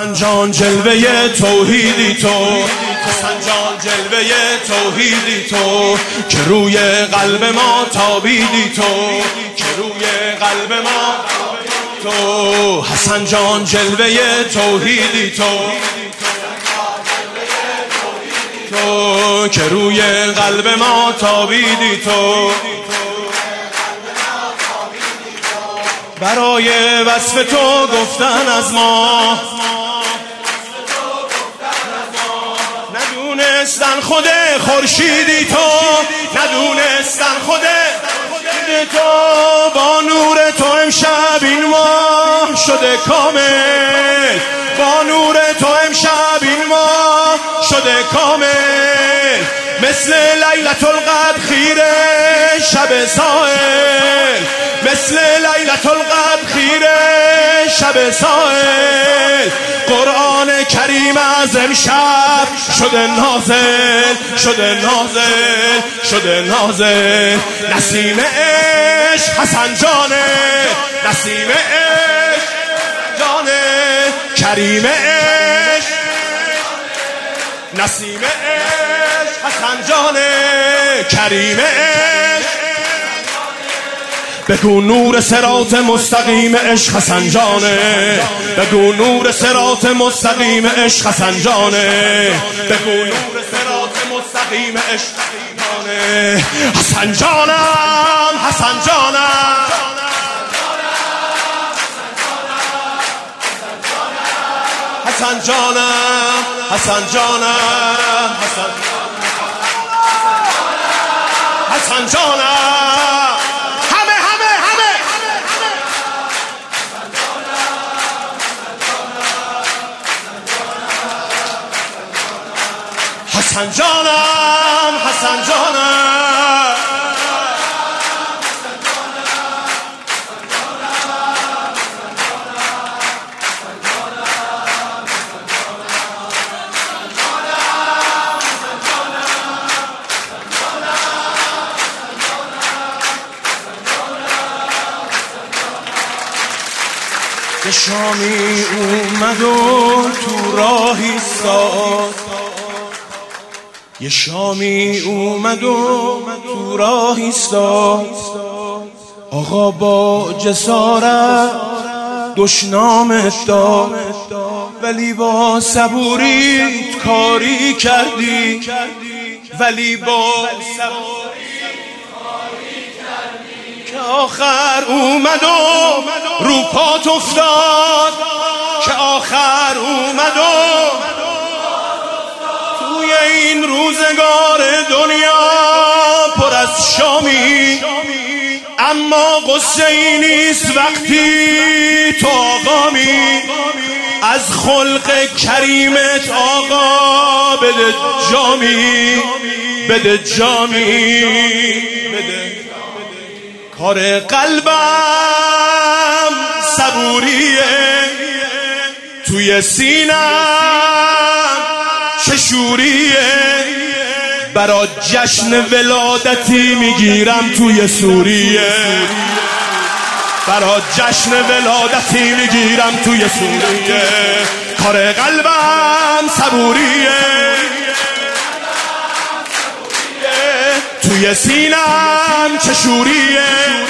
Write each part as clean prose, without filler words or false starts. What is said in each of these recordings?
حسن جان جلوه توحیدی تو، حسن جان جلوه توحیدی تو، که روی قلب ما تابیدی تو، که روی قلب ما تو. حسن جان جلوه توحیدی تو، تو که روی قلب ما تابیدی تو. برای وصف تو گفتن از ما، ندونستن خود خورشیدی تو، ندونستن خود تو. با نور تو امشب این ماه شده کامل، با نور تو امشب این ماه شده کامل. مثل لیلة القدر خیره شب سائل، مثل لیلة القدر خیره شب سائل. قرآن کریم از امشب شده نازل، شده نازل، شده نازل. نسیم عشق حسن جانه، نسیم عشق جانه، کریم عشق، نسیم عشق حسن جانه، کریم عشق. بگو نور صراط مستقیم عشق حسن جانه، بگو نور صراط مستقیم عشق حسن جانه، بگو نور صراط مستقیم عشق جانه. حسن جانم، حسن جانم، حسن جانم، حسن جانم، حسن جانم. حسن جانم، حسن جانم، یه شامی اومد و تو راه ایستاد، یه شامی اومد و تو راه ایستاد. آقا با جسارت دشنامت داد، ولی با صبوریت کاری کردی، ولی با صبوریت کاری کردی. که آخر اومد و رو پات افتاد، که آخر اومد و این روزگار دنیا پر از شامی. اما قصه ای نیست وقتی تو آقامی، از خلق کریمت آقا بده جامی، بده جامی، بده. کار قلبم صبوریه، توی سینم چه شوریه. برا جشن ولادتی میگیرم توی سوریه، برا جشن ولادتی میگیرم توی سوریه. کار قلبم صبوریه، توی سینم چه شوریه.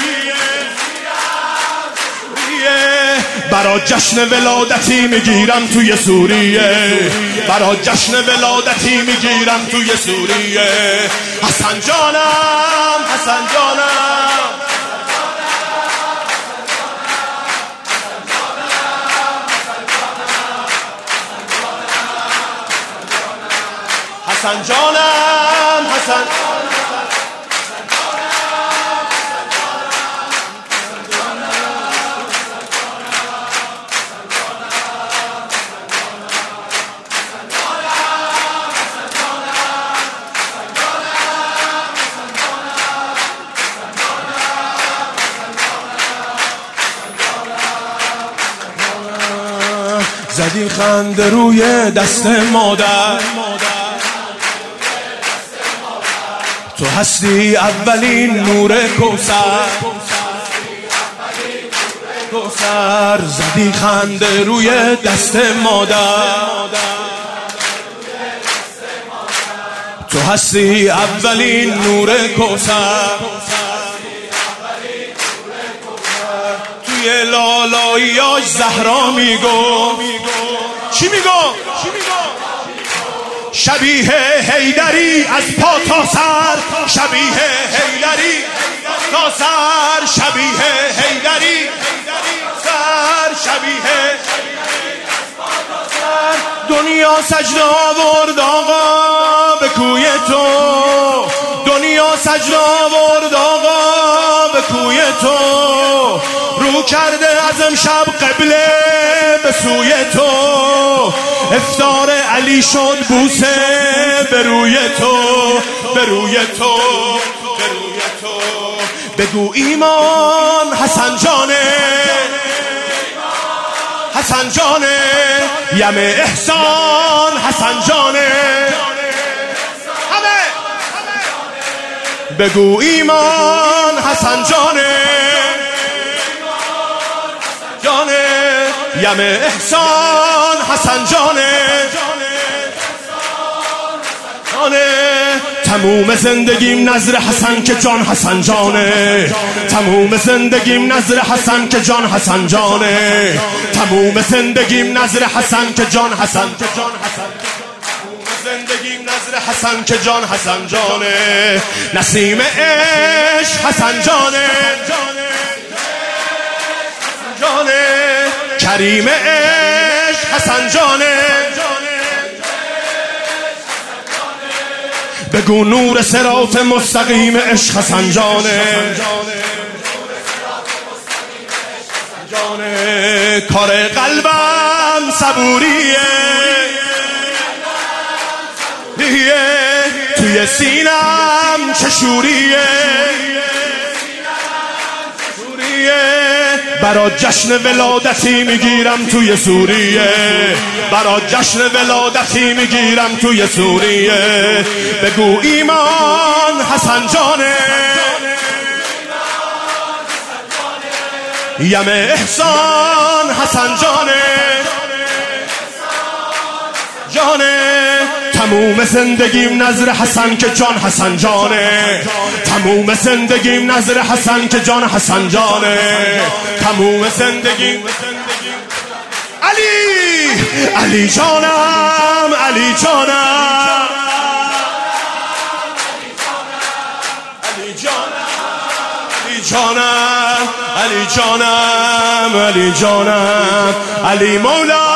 برا جشن ولادتی میگیرم توی سوریه، برا جشن ولادتی میگیرم توی سوریه. حسن جانم، حسن جانم، حسن جانم، حسن زدی خنده روی دست مادر، تو هستی اولین نور کوثر. کوثر زدی خنده روی دست مادر، تو هستی اولین نور کوثر، توی لالاییاش زهرا میگو چی میگو؟ شبیه حیدری از پا تا سر، شبیه حیدری تا سر، شبیه حیدری سر، شبیه دنیا سجده آورد آقا به کوی تو، دنیا سجده آورد آقا به کوی تو، رو کرده از امشب قبله به سوی تو، افطار علی شد بوسه به روی تو، به روی تو، به روی تو. بگو ایمان حسن جانه، حسن جانه، یم احسان حسن جانه، همه بگو ایمان حسن جانه، جانه، یم احسان حسن جانه، جانه. تموم زندگیم نظر حسن که جان حسن جانه، تموم زندگیم نظر حسن که جان حسن جانه، تموم زندگیم نظر حسن که جان حسن، زندگیم نظر حسن که جان حسن جانه، نسیم عشق حسن جانه، جانه، کریم عشق حسن جانه، بگو نور صراط مستقیم عشق حسن جانه، جانه. کار قلبم صبوریه، توی سینم چشوریه، برا جشن ولادتی میگیرم توی سوریه، برا جشن ولادتی میگیرم توی سوریه. بگو ایمان حسن جانه، یم احسان حسن جانه، جانه. تموم زندگیم نظر حسن که جان حسن جانه، تموم زندگیم نظر حسن که جان حسن جانه، تموم زندگیم علی، علی جانم، علی جانم، علی جانم، علی جانم، علی جانم، علی مولا